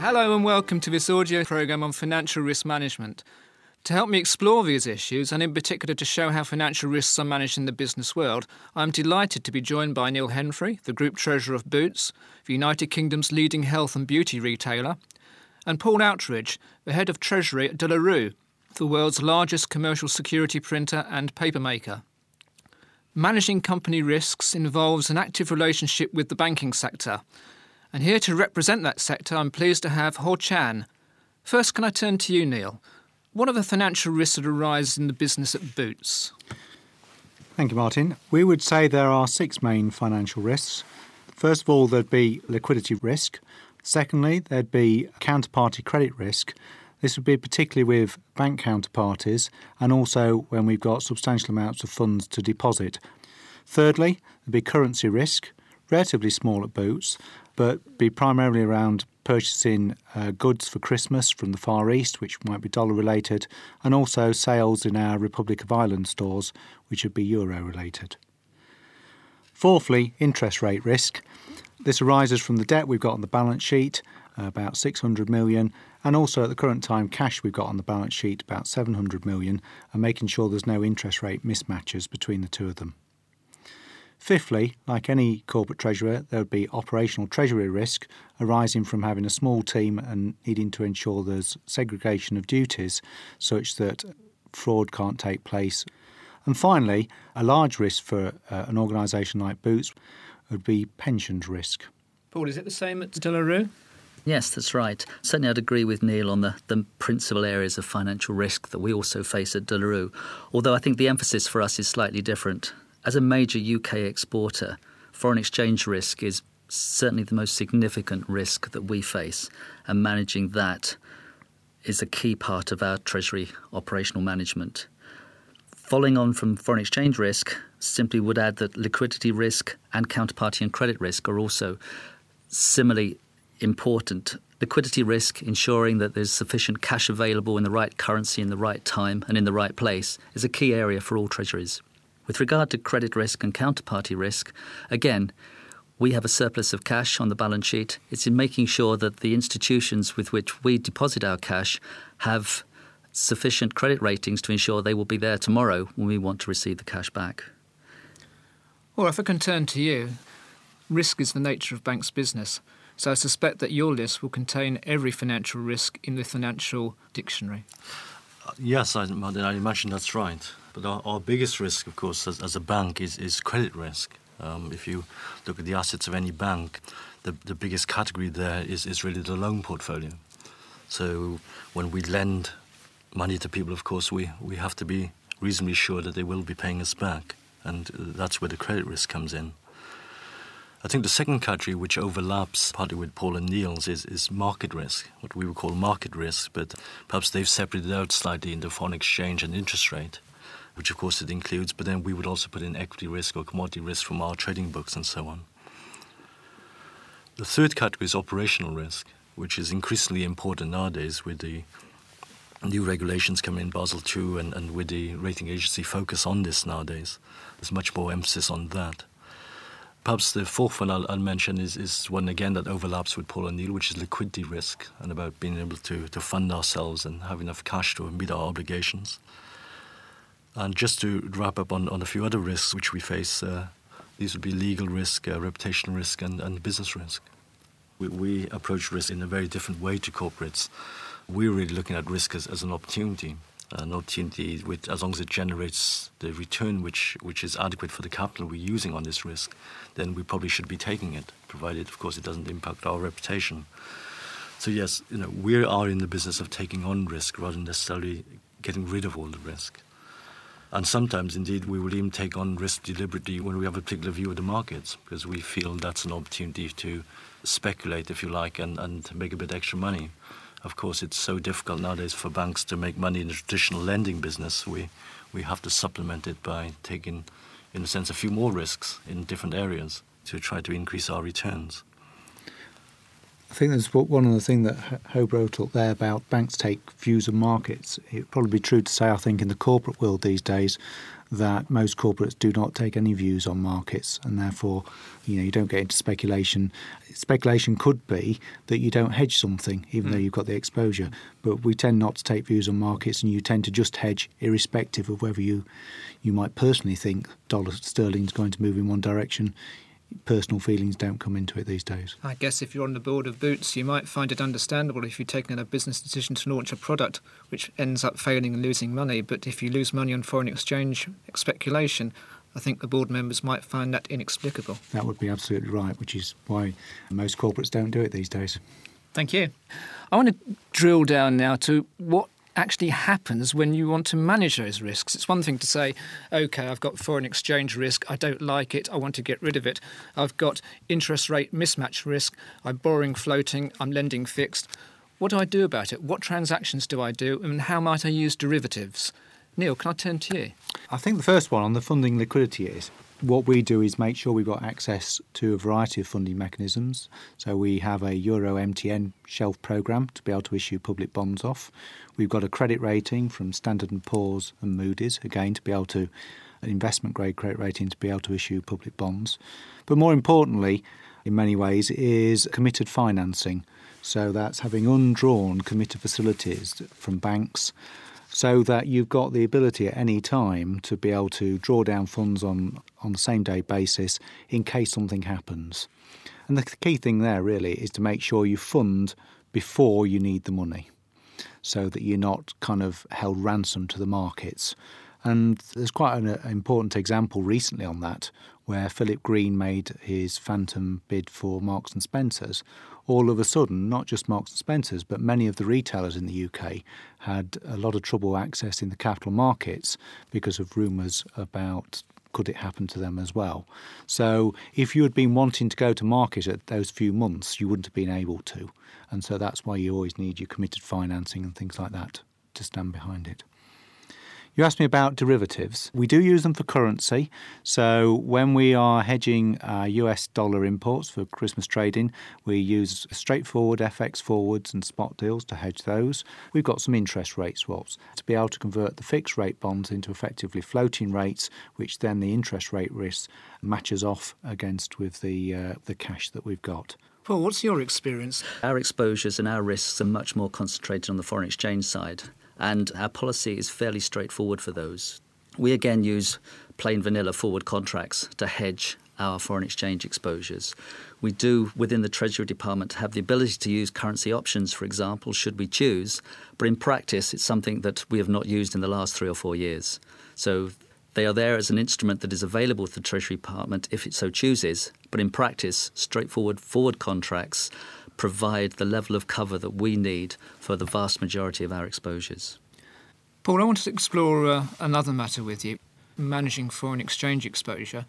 Hello and welcome to this audio programme on financial risk management. To help me explore these issues, and in particular to show how financial risks are managed in the business world, I am delighted to be joined by Neil Henfrey, the Group Treasurer of Boots, the United Kingdom's leading health and beauty retailer, and Paul Outridge, the Head of Treasury at De La Rue, the world's largest commercial security printer and paper maker. Managing company risks involves an active relationship with the banking sector. And here to represent that sector, I'm pleased to have Ho Chan. First, can I turn to you, Neil? What are the financial risks that arise in the business at Boots? Thank you, Martin. We would say there are 6 main financial risks. First of all, there'd be liquidity risk. Secondly, there'd be counterparty credit risk. This would be particularly with bank counterparties and also when we've got substantial amounts of funds to deposit. Thirdly, there'd be currency risk, relatively small at Boots, but be primarily around purchasing goods for Christmas from the Far East, which might be dollar-related, and also sales in our Republic of Ireland stores, which would be euro-related. Fourthly, interest rate risk. This arises from the debt we've got on the balance sheet, about 600 million, and also at the current time cash we've got on the balance sheet, about 700 million, and making sure there's no interest rate mismatches between the two of them. Fifthly, like any corporate treasurer, there would be operational treasury risk arising from having a small team and needing to ensure there's segregation of duties such that fraud can't take place. And finally, a large risk for an organisation like Boots would be pensions risk. Paul, is it the same at De La Rue? Yes, that's right. Certainly I'd agree with Neil on the principal areas of financial risk that we also face at De La Rue, although I think the emphasis for us is slightly different. As a major UK exporter, foreign exchange risk is certainly the most significant risk that we face, and managing that is a key part of our Treasury operational management. Following on from foreign exchange risk, simply would add that liquidity risk and counterparty and credit risk are also similarly important. Liquidity risk, ensuring that there's sufficient cash available in the right currency in the right time and in the right place, is a key area for all treasuries. With regard to credit risk and counterparty risk, again, we have a surplus of cash on the balance sheet. It's in making sure that the institutions with which we deposit our cash have sufficient credit ratings to ensure they will be there tomorrow when we want to receive the cash back. Well, if I can turn to you, risk is the nature of banks' business. So I suspect that your list will contain every financial risk in the financial dictionary. Yes, I imagine that's right. But our biggest risk, of course, as a bank is credit risk. If you look at the assets of any bank, the biggest category there is really the loan portfolio. So when we lend money to people, of course, we have to be reasonably sure that they will be paying us back. And that's where the credit risk comes in. I think the second category, which overlaps partly with Paul and Neil's, is market risk, what we would call market risk, but perhaps they've separated out slightly into foreign exchange and interest rate, which of course it includes, but then we would also put in equity risk or commodity risk from our trading books and so on. The third category is operational risk, which is increasingly important nowadays with the new regulations coming in Basel II and with the rating agency focus on this nowadays. There's much more emphasis on that. Perhaps the fourth one I'll mention is one, again, that overlaps with Paul and Neil, which is liquidity risk and about being able to fund ourselves and have enough cash to meet our obligations. And just to wrap up on a few other risks which we face, these would be legal risk, reputational risk and business risk. We approach risk in a very different way to corporates. We're really looking at risk as an opportunity which, as long as it generates the return which is adequate for the capital we're using on this risk, then we probably should be taking it, provided, of course, it doesn't impact our reputation. So yes, we are in the business of taking on risk rather than necessarily getting rid of all the risk. And sometimes, indeed, we will even take on risk deliberately when we have a particular view of the markets, because we feel that's an opportunity to speculate, if you like, and make a bit extra money. Of course, it's so difficult nowadays for banks to make money in the traditional lending business. We have to supplement it by taking, in a sense, a few more risks in different areas to try to increase our returns. I think there's one other thing that Ho brought up there about banks take views of markets. It'd probably be true to say, I think, in the corporate world these days, that most corporates do not take any views on markets, and therefore, you don't get into speculation. Speculation could be that you don't hedge something, even though you've got the exposure. But we tend not to take views on markets, and you tend to just hedge, irrespective of whether you might personally think dollar sterling is going to move in one direction. Personal feelings don't come into it these days. I guess if you're on the board of Boots, you might find it understandable if you're taking a business decision to launch a product which ends up failing and losing money. But if you lose money on foreign exchange speculation, I think the board members might find that inexplicable. That would be absolutely right, which is why most corporates don't do it these days. Thank you. I want to drill down now to what actually happens when you want to manage those risks. It's one thing to say, OK, I've got foreign exchange risk, I don't like it, I want to get rid of it. I've got interest rate mismatch risk, I'm borrowing floating, I'm lending fixed. What do I do about it? What transactions do I do, and how might I use derivatives? Neil, can I turn to you? I think the first one on the funding liquidity is, what we do is make sure we've got access to a variety of funding mechanisms. So we have a Euro MTN shelf programme to be able to issue public bonds off. We've got a credit rating from Standard & Poor's and Moody's, again, to be able to, an investment-grade credit rating to be able to issue public bonds. But more importantly, in many ways, is committed financing. So that's having undrawn committed facilities from banks, so that you've got the ability at any time to be able to draw down funds on the same day basis in case something happens. And the key thing there really is to make sure you fund before you need the money, so that you're not kind of held ransom to the markets. And there's quite an important example recently on that, where Philip Green made his phantom bid for Marks and Spencer's. All of a sudden, not just Marks and Spencer's, but many of the retailers in the UK had a lot of trouble accessing the capital markets because of rumours about could it happen to them as well. So if you had been wanting to go to market at those few months, you wouldn't have been able to. And so that's why you always need your committed financing and things like that to stand behind it. You asked me about derivatives. We do use them for currency. So when we are hedging US dollar imports for Christmas trading, we use straightforward FX forwards and spot deals to hedge those. We've got some interest rate swaps to be able to convert the fixed rate bonds into effectively floating rates, which then the interest rate risk matches off against with the cash that we've got. Paul, what's your experience? Our exposures and our risks are much more concentrated on the foreign exchange side, and our policy is fairly straightforward for those. We again use plain vanilla forward contracts to hedge our foreign exchange exposures. We do, within the Treasury Department, have the ability to use currency options, for example, should we choose, but in practice it's something that we have not used in the last 3 or 4 years. So they are there as an instrument that is available to the Treasury Department if it so chooses, but in practice, straightforward forward contracts provide the level of cover that we need for the vast majority of our exposures. Paul, I want to explore another matter with you, managing foreign exchange exposure.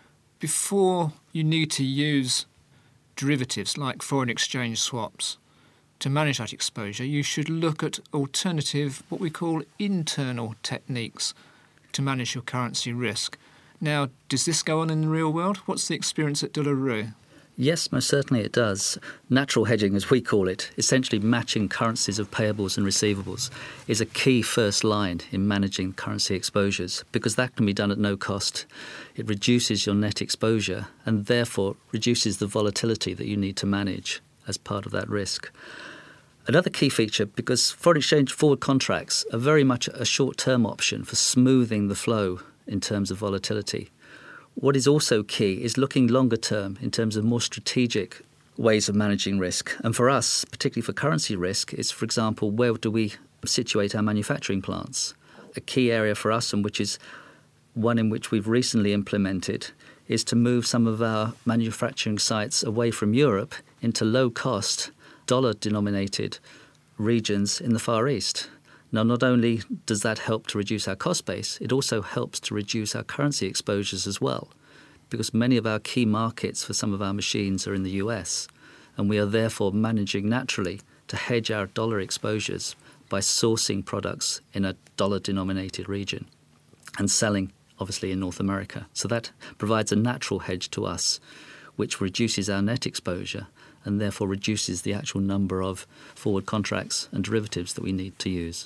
Before you need to use derivatives like foreign exchange swaps to manage that exposure, you should look at alternative, what we call internal techniques to manage your currency risk. Now, does this go on in the real world? What's the experience at De La Rue? Yes, most certainly it does. Natural hedging, as we call it, essentially matching currencies of payables and receivables, is a key first line in managing currency exposures, because that can be done at no cost. It reduces your net exposure and therefore reduces the volatility that you need to manage as part of that risk. Another key feature, because foreign exchange forward contracts are very much a short-term option for smoothing the flow in terms of volatility. What is also key is looking longer term in terms of more strategic ways of managing risk. And for us, particularly for currency risk, is, for example, where do we situate our manufacturing plants? A key area for us, and which is one in which we've recently implemented, is to move some of our manufacturing sites away from Europe into low-cost, dollar-denominated regions in the Far East. Now, not only does that help to reduce our cost base, it also helps to reduce our currency exposures as well, because many of our key markets for some of our machines are in the US, and we are therefore managing naturally to hedge our dollar exposures by sourcing products in a dollar-denominated region and selling, obviously, in North America. So that provides a natural hedge to us, which reduces our net exposure and therefore reduces the actual number of forward contracts and derivatives that we need to use.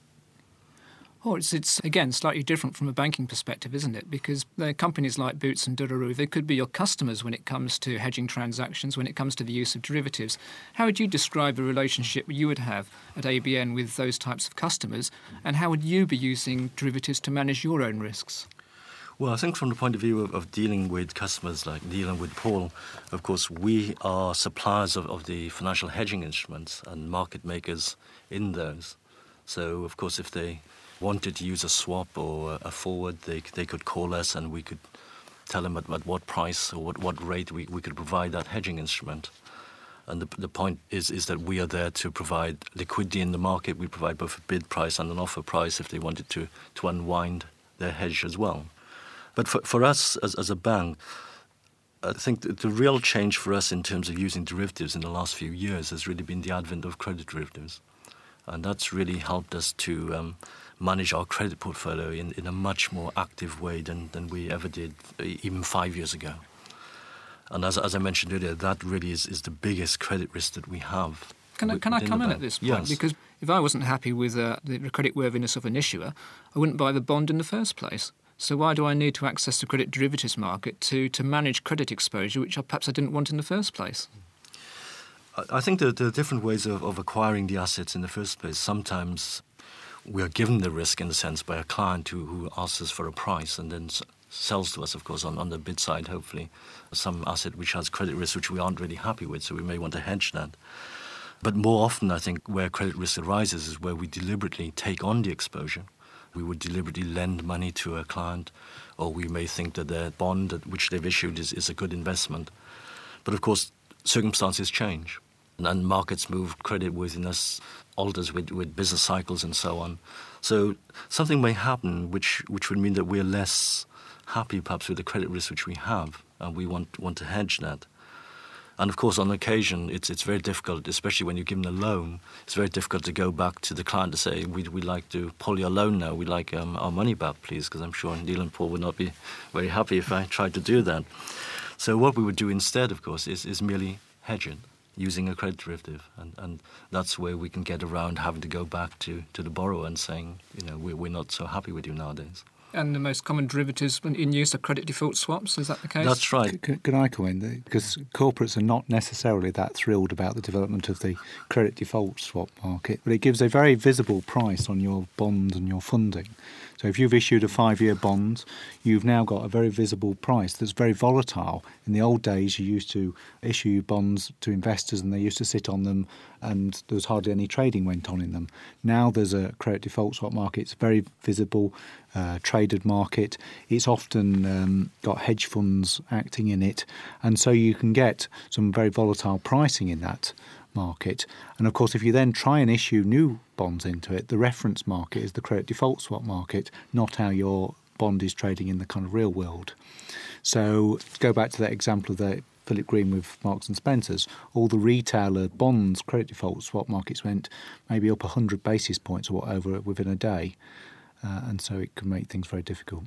Oh, it's again slightly different from a banking perspective, isn't it? Because they're companies like Boots and De La Rue, they could be your customers when it comes to hedging transactions, when it comes to the use of derivatives. How would you describe the relationship you would have at ABN with those types of customers, and how would you be using derivatives to manage your own risks? Well, I think from the point of view of dealing with customers like Neil and with Paul, of course, we are suppliers of the financial hedging instruments and market makers in those. So, of course, if they wanted to use a swap or a forward, they could call us and we could tell them at what price or what rate we could provide that hedging instrument. And the point is that we are there to provide liquidity in the market. We provide both a bid price and an offer price if they wanted to unwind their hedge as well. But for us as a bank, I think the real change for us in terms of using derivatives in the last few years has really been the advent of credit derivatives. And that's really helped us to manage our credit portfolio in a much more active way than we ever did even 5 years ago. And as I mentioned earlier, that really is the biggest credit risk that we have. Can I come in at this point? Yes. Because if I wasn't happy with the creditworthiness of an issuer, I wouldn't buy the bond in the first place. So why do I need to access the credit derivatives market to manage credit exposure, which perhaps I didn't want in the first place? I think that there are different ways of acquiring the assets in the first place. Sometimes we are given the risk, in a sense, by a client who asks us for a price and then sells to us, of course, on the bid side, hopefully, some asset which has credit risk which we aren't really happy with, so we may want to hedge that. But more often, I think, where credit risk arises is where we deliberately take on the exposure. We would deliberately lend money to a client, or we may think that their bond which they've issued is a good investment. But, of course, circumstances change, and markets move, creditworthiness alters with business cycles and so on. So something may happen which would mean that we're less happy perhaps with the credit risk which we have, and we want to hedge that. And of course, on occasion, it's very difficult, especially when you're given a loan. It's very difficult to go back to the client to say, we'd like to pull your loan now. We'd like our money back, please, because I'm sure Neil and Paul would not be very happy if I tried to do that. So what we would do instead, of course, is merely hedge it using a credit derivative. And that's where we can get around having to go back to the borrower and saying, we're not so happy with you nowadays. And the most common derivatives in use are credit default swaps, is that the case? That's right. Can I come in? Because corporates are not necessarily that thrilled about the development of the credit default swap market, but it gives a very visible price on your bond and your funding. So if you've issued a 5-year bond, you've now got a very visible price that's very volatile. In the old days, you used to issue bonds to investors and they used to sit on them and there was hardly any trading went on in them. Now there's a credit default swap market. It's a very visible, traded market. It's often got hedge funds acting in it. And so you can get some very volatile pricing in that market. And of course, if you then try and issue new bonds into it, the reference market is the credit default swap market, not how your bond is trading in the kind of real world. So to go back to that example of the Philip Green with Marks and Spencer's, all the retailer bonds credit default swap markets went maybe up 100 basis points or whatever within a day. And so it can make things very difficult.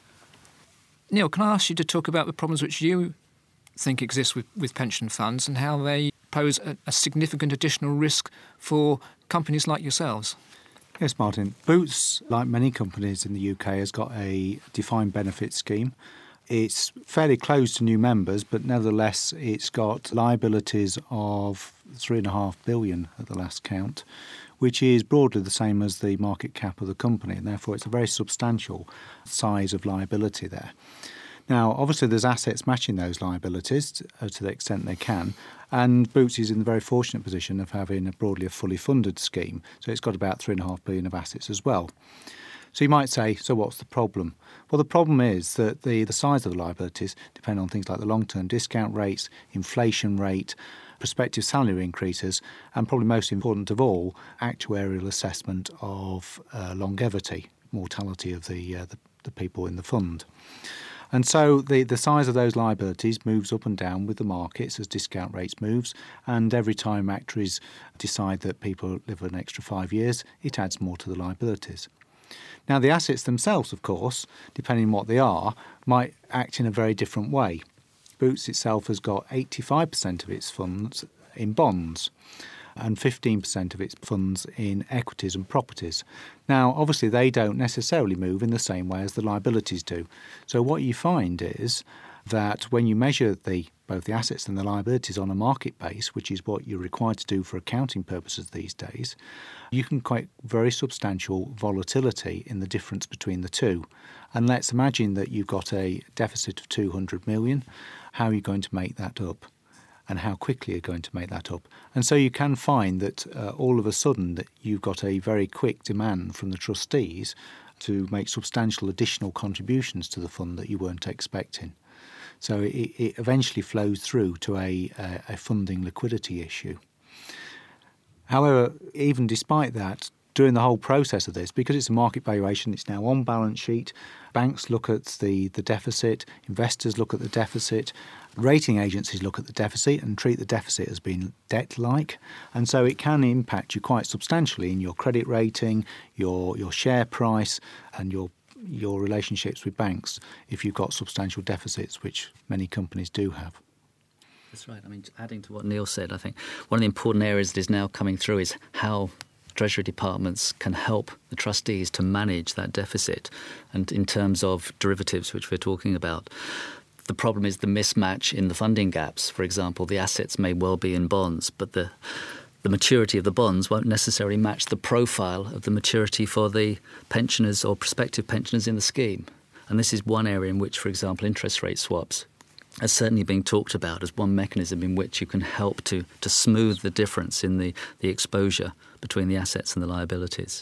Neil, can I ask you to talk about the problems which you think exist with pension funds and how they pose a significant additional risk for companies like yourselves? Yes, Martin. Boots, like many companies in the UK, has got a defined benefit scheme. It's fairly close to new members, but nevertheless it's got liabilities of £3.5 billion at the last count, which is broadly the same as the market cap of the company, and therefore it's a very substantial size of liability there. Now, obviously there's assets matching those liabilities to the extent they can, and Boots is in the very fortunate position of having broadly a fully funded scheme, so it's got about £3.5 billion of assets as well. So you might say, so what's the problem? Well, the problem is that the size of the liabilities depend on things like the long-term discount rates, inflation rate, prospective salary increases, and probably most important of all, actuarial assessment of longevity, mortality of the people in the fund. And so the size of those liabilities moves up and down with the markets as discount rates moves, and every time actuaries decide that people live an extra 5 years, it adds more to the liabilities. Now, the assets themselves, of course, depending on what they are, might act in a very different way. Boots itself has got 85% of its funds in bonds and 15% of its funds in equities and properties. Now, obviously, they don't necessarily move in the same way as the liabilities do. So what you find is that when you measure both the assets and the liabilities on a market base, which is what you're required to do for accounting purposes these days, you can quite very substantial volatility in the difference between the two. And let's imagine that you've got a deficit of 200 million. How are you going to make that up? And how quickly you're going to make that up. And so you can find that all of a sudden that you've got a very quick demand from the trustees to make substantial additional contributions to the fund that you weren't expecting. So it eventually flows through to a funding liquidity issue. However, even despite that, during the whole process of this, because it's a market valuation, it's now on balance sheet, banks look at the deficit, investors look at the deficit, rating agencies look at the deficit and treat the deficit as being debt-like. And so it can impact you quite substantially in your credit rating, your share price and your relationships with banks if you've got substantial deficits, which many companies do have. That's right. I mean, adding to what Neil said, I think one of the important areas that is now coming through is how Treasury departments can help the trustees to manage that deficit. And in terms of derivatives, which we're talking about, the problem is the mismatch in the funding gaps. For example, the assets may well be in bonds, but the maturity of the bonds won't necessarily match the profile of the maturity for the pensioners or prospective pensioners in the scheme. And this is one area in which, for example, interest rate swaps are certainly being talked about as one mechanism in which you can help to smooth the difference in the exposure between the assets and the liabilities.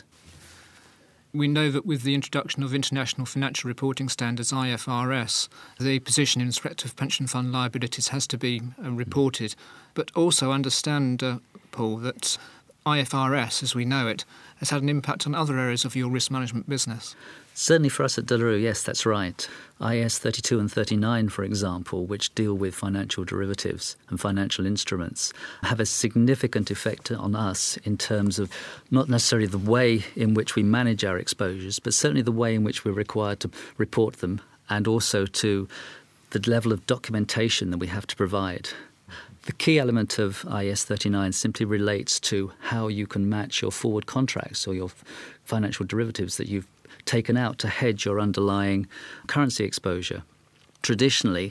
We know that with the introduction of International Financial Reporting Standards, IFRS, the position in respect of pension fund liabilities has to be reported. But also understand, Paul, that IFRS, as we know it, has had an impact on other areas of your risk management business. Certainly for us at De La Rue, yes, that's right. IAS 32 and 39, for example, which deal with financial derivatives and financial instruments, have a significant effect on us in terms of not necessarily the way in which we manage our exposures, but certainly the way in which we're required to report them, and also to the level of documentation that we have to provide. The key element of IAS 39 simply relates to how you can match your forward contracts or your financial derivatives that you've taken out to hedge your underlying currency exposure. Traditionally,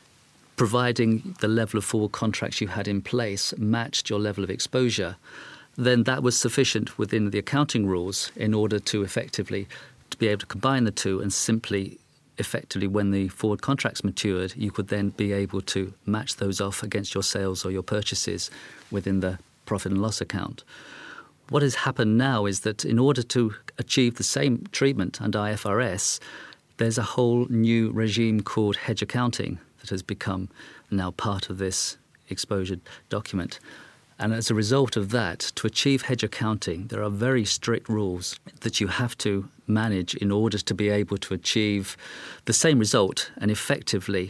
providing the level of forward contracts you had in place matched your level of exposure, then that was sufficient within the accounting rules in order to effectively to be able to combine the two and simply effectively when the forward contracts matured, you could then be able to match those off against your sales or your purchases within the profit and loss account. What has happened now is that in order to achieve the same treatment under IFRS, there's a whole new regime called hedge accounting that has become now part of this exposure document. And as a result of that, to achieve hedge accounting, there are very strict rules that you have to manage in order to be able to achieve the same result and effectively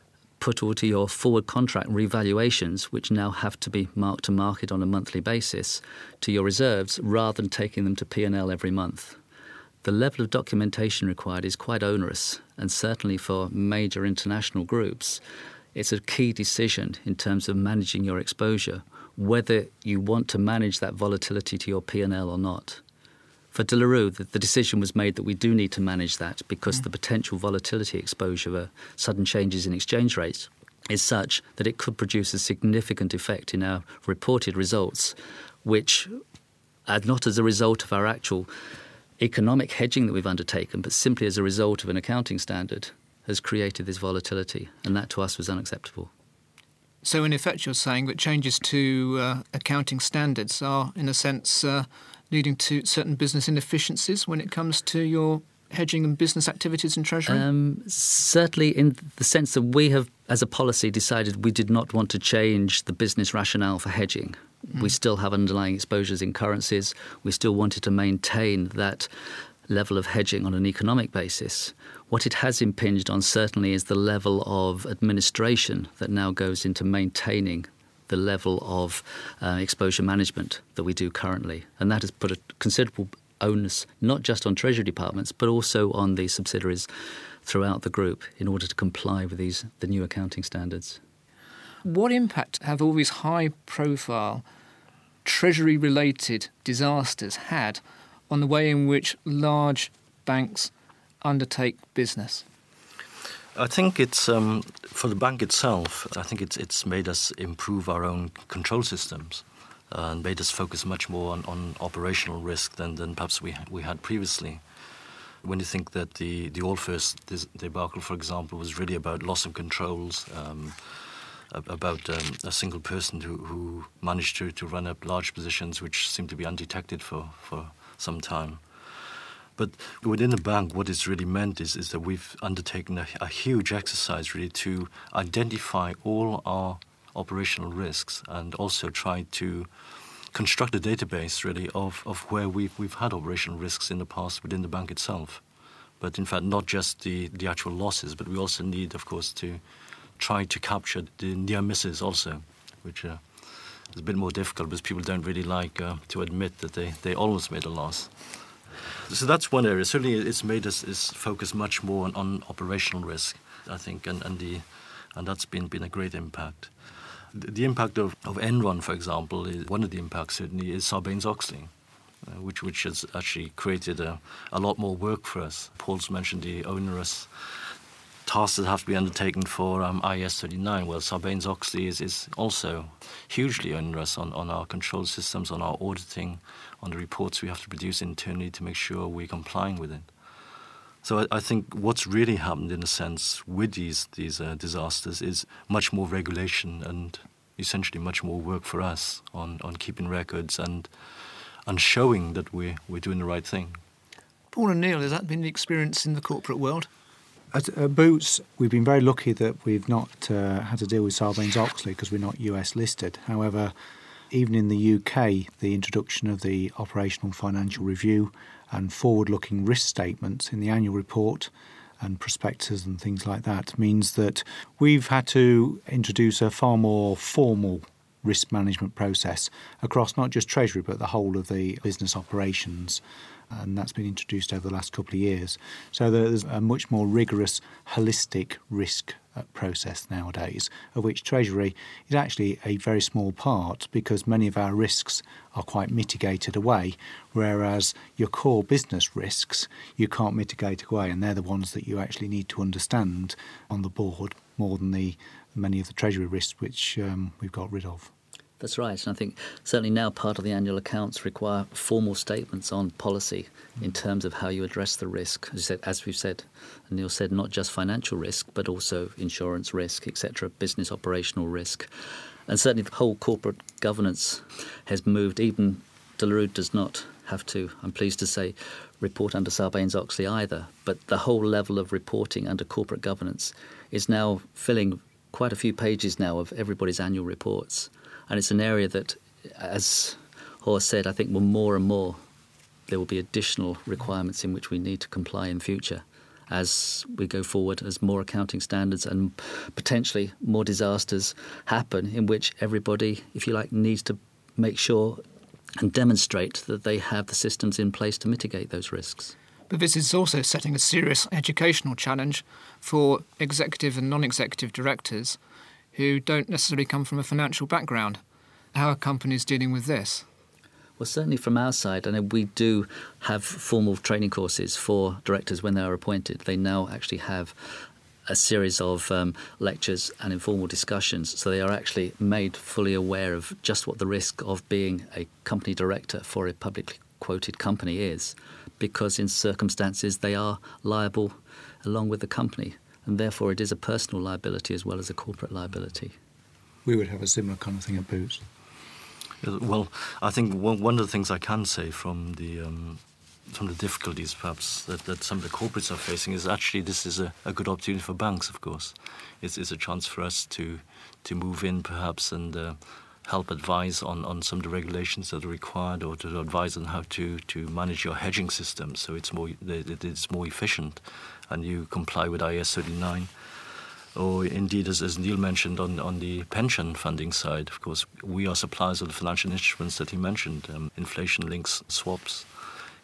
put all to your forward contract revaluations, which now have to be marked to market on a monthly basis, to your reserves rather than taking them to P&L every month. The level of documentation required is quite onerous, and certainly for major international groups, it's a key decision in terms of managing your exposure, whether you want to manage that volatility to your P&L or not. For De La Rue, the decision was made that we do need to manage that because the potential volatility exposure of sudden changes in exchange rates is such that it could produce a significant effect in our reported results, which are not as a result of our actual economic hedging that we've undertaken, but simply as a result of an accounting standard, has created this volatility, and that to us was unacceptable. So in effect you're saying that changes to accounting standards are, in a sense, leading to certain business inefficiencies when it comes to your hedging and business activities in Treasury? Certainly in the sense that we have, as a policy, decided we did not want to change the business rationale for hedging. We still have underlying exposures in currencies. We still wanted to maintain that level of hedging on an economic basis. What it has impinged on certainly is the level of administration that now goes into maintaining the level of exposure management that we do currently. And that has put a considerable onus not just on Treasury departments but also on the subsidiaries throughout the group in order to comply with the new accounting standards. What impact have all these high-profile, Treasury-related disasters had on the way in which large banks undertake business? I think it's for the bank itself. I think it's made us improve our own control systems and made us focus much more on operational risk than perhaps we had previously. When you think that the Allfirst debacle, for example, was really about loss of controls, about a single person who managed to run up large positions which seemed to be undetected for some time. But within the bank, what it's really meant is that we've undertaken a huge exercise really to identify all our operational risks and also try to construct a database really of where we've had operational risks in the past within the bank itself. But in fact, not just the actual losses, but we also need, of course, to try to capture the near misses also, which is a bit more difficult because people don't really like to admit that they almost made a loss. So that's one area. Certainly it's made us focus much more on operational risk, I think, and that's been a great impact. The impact of Enron, for example, one of the impacts certainly is Sarbanes-Oxley, which has actually created a lot more work for us. Paul's mentioned the onerous tasks that have to be undertaken for IAS 39. Well, Sarbanes-Oxley is also hugely onerous on our control systems, on our auditing, on the reports we have to produce internally to make sure we're complying with it. So I think what's really happened, in a sense, with these disasters is much more regulation and essentially much more work for us on keeping records and showing that we're doing the right thing. Paul and Neil, has that been the experience in the corporate world? At Boots, we've been very lucky that we've not had to deal with Sarbanes-Oxley because we're not US listed. However, even in the UK, the introduction of the operational financial review and forward-looking risk statements in the annual report and prospectus and things like that means that we've had to introduce a far more formal risk management process across not just Treasury but the whole of the business operations, and that's been introduced over the last couple of years. So there's a much more rigorous, holistic risk process nowadays, of which Treasury is actually a very small part because many of our risks are quite mitigated away, whereas your core business risks you can't mitigate away, and they're the ones that you actually need to understand on the board more than many of the Treasury risks which we've got rid of. That's right, and I think certainly now part of the annual accounts require formal statements on policy in terms of how you address the risk. As we've said, and Neil said, not just financial risk, but also insurance risk, etc., business operational risk. And certainly the whole corporate governance has moved. Even De La Rue does not have to, I'm pleased to say, report under Sarbanes-Oxley either, but the whole level of reporting under corporate governance is now filling quite a few pages now of everybody's annual reports. And it's an area that, as Horst said, I think will more and more, there will be additional requirements in which we need to comply in future as we go forward, as more accounting standards and potentially more disasters happen in which everybody, if you like, needs to make sure and demonstrate that they have the systems in place to mitigate those risks. But this is also setting a serious educational challenge for executive and non-executive directors who don't necessarily come from a financial background. How are companies dealing with this? Well, certainly from our side, I know we do have formal training courses for directors when they are appointed. They now actually have a series of lectures and informal discussions, so they are actually made fully aware of just what the risk of being a company director for a publicly quoted company is, because in circumstances they are liable along with the company. And therefore it is a personal liability as well as a corporate liability. We would have a similar kind of thing at Boots. Well, I think one of the things I can say from the difficulties perhaps that some of the corporates are facing is actually this is a good opportunity for banks, of course. It's a chance for us to move in perhaps and help advise on some of the regulations that are required, or to advise on how to manage your hedging system so it's more efficient and you comply with IAS 39. Or indeed, as Neil mentioned, on the pension funding side, of course, we are suppliers of the financial instruments that he mentioned, inflation links, swaps,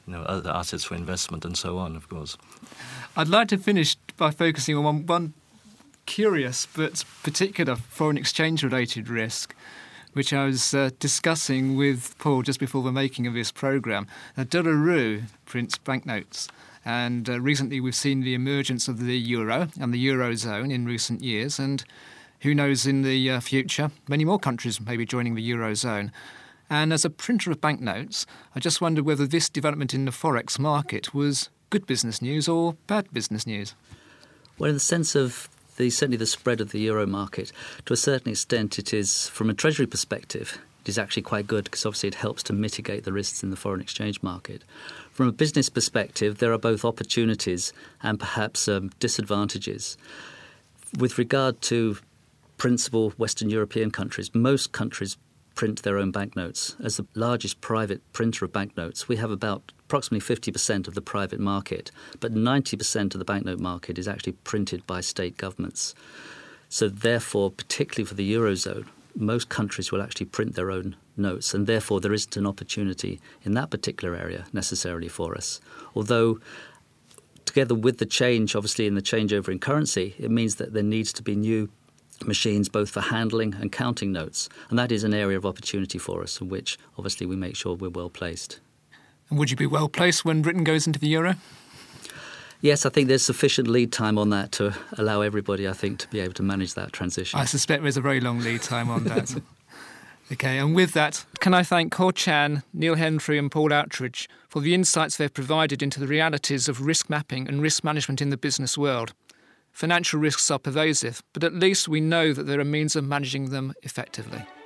other assets for investment and so on, of course. I'd like to finish by focusing on one curious but particular foreign exchange-related risk, which I was discussing with Paul just before the making of this programme. De La Rue prints banknotes, and recently we've seen the emergence of the euro and the eurozone in recent years, and who knows, in the future, many more countries may be joining the eurozone. And as a printer of banknotes, I just wondered whether this development in the forex market was good business news or bad business news. Well, in the sense of certainly the spread of the euro market, to a certain extent it is, from a treasury perspective, it is actually quite good because obviously it helps to mitigate the risks in the foreign exchange market. From a business perspective, there are both opportunities and perhaps disadvantages. With regard to principal Western European countries, most countries print their own banknotes. As the largest private printer of banknotes, we have approximately 50% of the private market, but 90% of the banknote market is actually printed by state governments. So therefore, particularly for the Eurozone, most countries will actually print their own notes, and therefore there isn't an opportunity in that particular area necessarily for us. Although, together with the change, obviously in the changeover in currency, it means that there needs to be new machines both for handling and counting notes, and that is an area of opportunity for us, in which obviously we make sure we're well placed. And would you be well placed when Britain goes into the euro? Yes, I think there's sufficient lead time on that to allow everybody, I think, to be able to manage that transition. I suspect there's a very long lead time on that. OK, and with that, can I thank Ko Chan, Neil Henfrey and Paul Outridge for the insights they've provided into the realities of risk mapping and risk management in the business world. Financial risks are pervasive, but at least we know that there are means of managing them effectively.